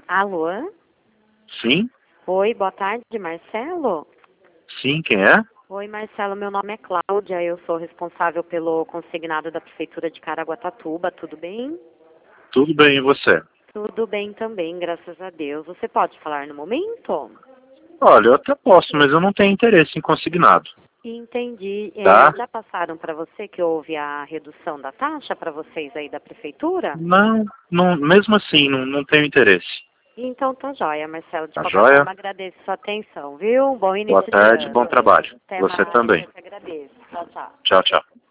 Alô? Sim? Oi, boa tarde, Marcelo? Sim, quem é? Oi, Marcelo, meu nome é Cláudia, eu sou responsável pelo consignado da Prefeitura de Caraguatatuba, tudo bem? Tudo bem, e você? Tudo bem também, graças a Deus. Você pode falar no momento? Olha, eu até posso, mas eu não tenho interesse em consignado, Entendi. tá? Já passaram para você que houve a redução da taxa para vocês aí da Prefeitura? Não, não, mesmo assim, não tenho interesse. Então tá joia, Marcelo. De Tá qualquer joia? forma, agradeço sua atenção, viu? Bom Boa início de tarde, bom ano. trabalho. Até Você mais, também. eu que agradeço. Tchau, tchau. Tchau, tchau.